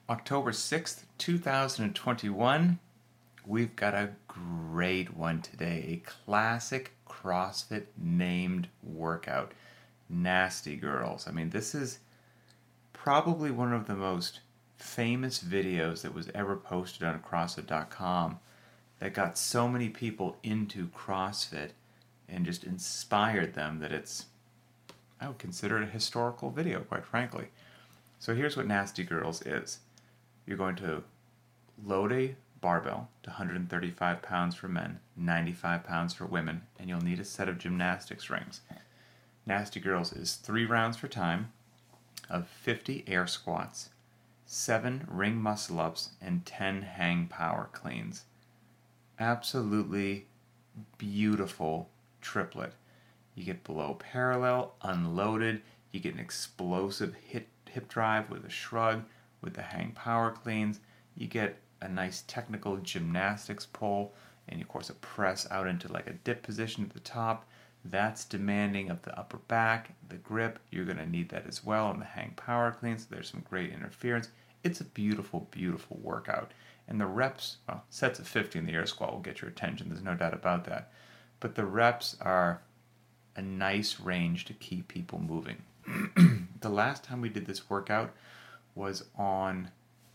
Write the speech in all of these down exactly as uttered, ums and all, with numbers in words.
October sixth, two thousand twenty-one. We've got a great one today. A classic CrossFit named workout. Nasty Girls. I mean, this is probably one of the most famous videos that was ever posted on CrossFit dot com that got so many people into CrossFit and just inspired them that it's, I would consider it a historical video, quite frankly. So here's what Nasty Girls is. You're going to load a barbell to one hundred thirty-five pounds for men, ninety-five pounds for women, and you'll need a set of gymnastics rings. Nasty Girls is three rounds for time of fifty air squats, seven ring muscle ups, and ten hang power cleans. Absolutely beautiful triplet. You get below parallel, unloaded, you get an explosive hip, hip drive with a shrug, with the hang power cleans, you get a nice technical gymnastics pull, and of course a press out into like a dip position at the top. That's demanding of the upper back, the grip. You're going to need that as well, and the hang power cleans. So there's some great interference. It's a beautiful, beautiful workout. And the reps, well, sets of fifty in the air squat will get your attention. There's no doubt about that. But the reps are a nice range to keep people moving. The last time we did this workout was on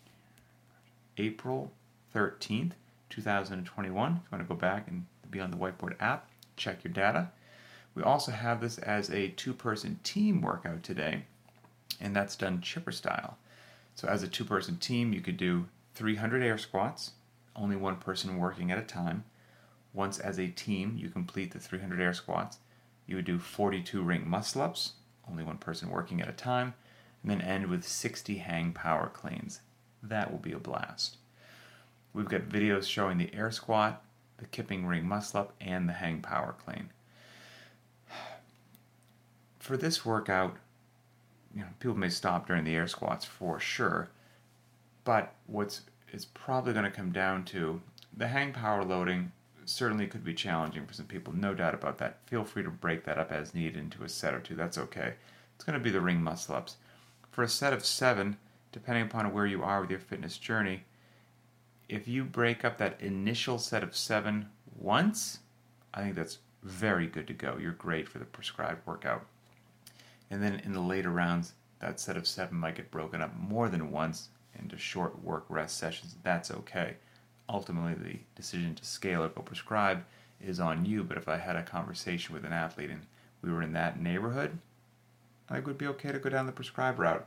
April thirteenth, two thousand twenty-one. If you want to go back and be on the Whiteboard app, check your data. We also have this as a two-person team workout today, and that's done chipper style. So as a two-person team, you could do three hundred air squats, only one person working at a time. Once as a team, you complete the three hundred air squats. You would do forty-two ring muscle-ups, only one person working at a time, and then end with sixty hang power cleans. That will be a blast. We've got videos showing the air squat, the kipping ring muscle-up, and the hang power clean. For this workout, you know, people may stop during the air squats for sure, but what's is probably going to come down to the hang power loading. Certainly could be challenging for some people, no doubt about that. Feel free to break that up as needed into a set or two, that's okay. It's going to be the ring muscle-ups. For a set of seven, depending upon where you are with your fitness journey, if you break up that initial set of seven once, I think that's very good to go. You're great for the prescribed workout. And then in the later rounds, that set of seven might get broken up more than once into short work rest sessions. That's okay. Ultimately, the decision to scale or go prescribed is on you, but if I had a conversation with an athlete and we were in that neighborhood, I think it would be okay to go down the prescribed route.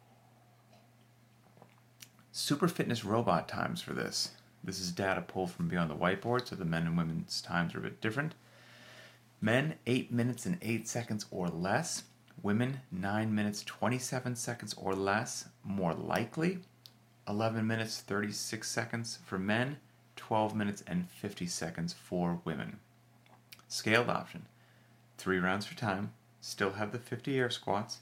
Super Fitness robot times for this. This is data pulled from Beyond the Whiteboard, so the men and women's times are a bit different. Men, eight minutes and eight seconds or less. Women, nine minutes, twenty-seven seconds or less, more likely. eleven minutes, thirty-six seconds for men, twelve minutes and fifty seconds for women. Scaled option. Three rounds for time. Still have the fifty air squats.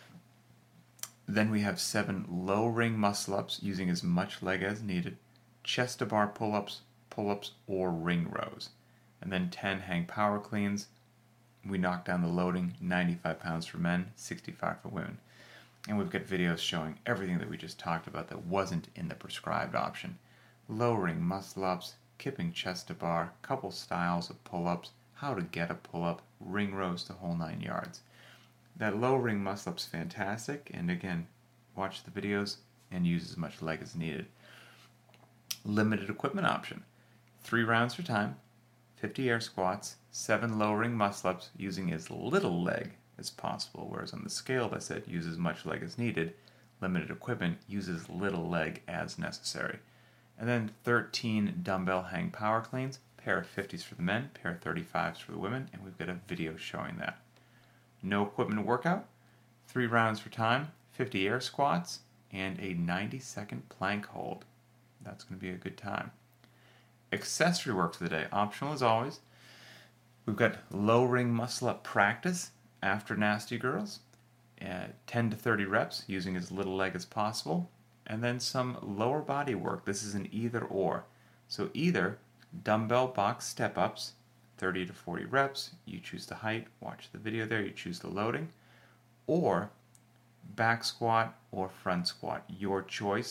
Then we have seven low ring muscle-ups using as much leg as needed. Chest to bar pull-ups, pull-ups, or ring rows. And then ten hang power cleans. We knock down the loading, ninety-five pounds for men, sixty-five for women. And we've got videos showing everything that we just talked about that wasn't in the prescribed option. Low ring muscle-ups, kipping chest to bar, couple styles of pull-ups, how to get a pull-up, ring rows, the whole nine yards. That low ring muscle-up's fantastic, and again, watch the videos and use as much leg as needed. Limited equipment option. Three rounds for time, fifty air squats, seven low ring muscle-ups using as little leg as possible, whereas on the scale I said use as much leg as needed. Limited equipment uses little leg as necessary. And then thirteen dumbbell hang power cleans, pair of fifties for the men, pair of thirty-fives for the women, and we've got a video showing that. No equipment workout, three rounds for time, fifty air squats, and a ninety second plank hold. That's going to be a good time. Accessory work for the day, optional as always. We've got low ring muscle up practice after Nasty Girls, uh, ten to thirty reps using as little leg as possible, and then some lower body work. This is an either or. So either dumbbell box step ups, thirty to forty reps, you choose the height, watch the video there, you choose the loading, or back squat or front squat, your choice,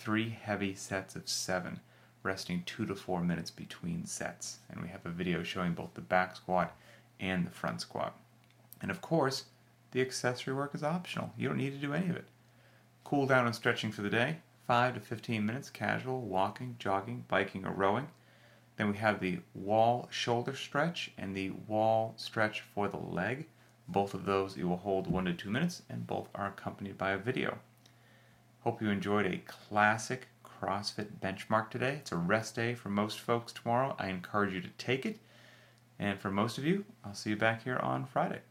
three heavy sets of seven, resting two to four minutes between sets. And we have a video showing both the back squat and the front squat. And of course, the accessory work is optional. You don't need to do any of it. Cool down and stretching for the day, five to fifteen minutes casual, walking, jogging, biking, or rowing. Then we have the wall shoulder stretch and the wall stretch for the leg. Both of those you will hold one to two minutes, and both are accompanied by a video. Hope you enjoyed a classic CrossFit benchmark today. It's a rest day for most folks tomorrow. I encourage you to take it. And for most of you, I'll see you back here on Friday.